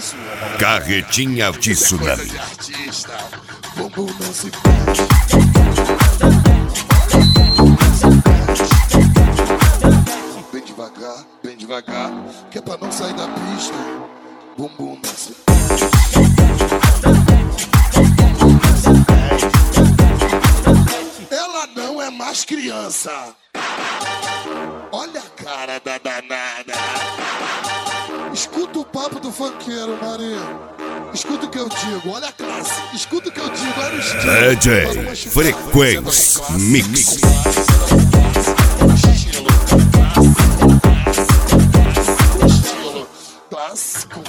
Carretinha Tsunami. Bumbum não se perde. Bem devagar, que é pra não sair da pista. Bumbum não se perde. Ela não é mais criança. Olha a cara da danada. Escuta o papo do funkeiro, Maria. Escuta o que eu digo, olha a classe. Escuta o que eu digo, olha o estilo. DJ Frequência Mix. Estilo clássico.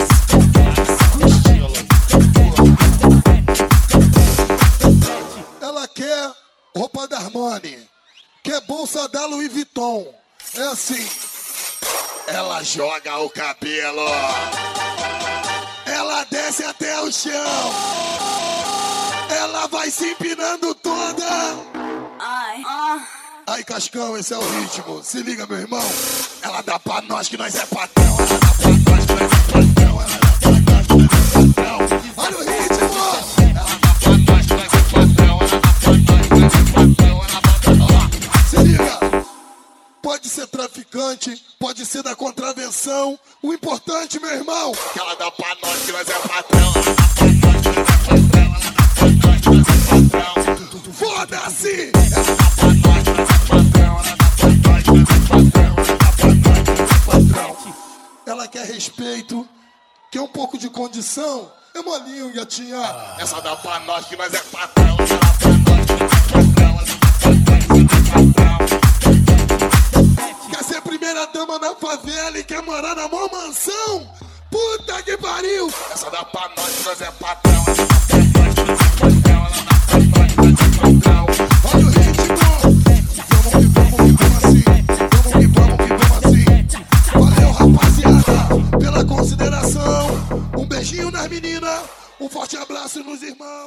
Ela quer roupa da Armani, quer bolsa da Louis Vuitton. É assim. Ela joga o cabelo, ela desce até o chão, ela vai se empinando toda. Ai, Cascão, esse é o ritmo. Se liga, meu irmão. Ela dá pra nós que nós é patrão. Ela dá pra nós que nós é patrão. Ela dá pra nós que nós é patrão. Olha o ritmo. Ela dá pra nós que nós é patrão. Ela dá pra nós que nós é patrão. Ela dá pra nós. Se liga. Pode ser traficante, pode ser da contravenção. O importante, meu irmão, que ela dá pra nós que nós é patrão. Ela dá pra nós que nós é patrão. Ela dá pra nós que nós é patrão. Foda-se! Ela dá pra nós que nós é patrão. Ela dá pra nós que nós é patrão. Ela dá pra nós que nós é patrão. Ela quer respeito, quer um pouco de condição. É molinho, gatinha. Essa dá pra nós que nós é patrão. Ela dá pra nós que nós é patrão. Ela dá pra nós que nós é patrão. Quer ser primeira dama na favela e quer morar na maior mansão? Puta que pariu! Essa dá pra nós que nós é patrão. Essa dá pra nós que nós é patrão. Ela dá pra nós que nós é patrão. Olha o ritmo! Vamos assim. Vamos assim. Valeu, rapaziada, pela consideração. Um beijinho nas meninas. Um forte abraço nos irmãos.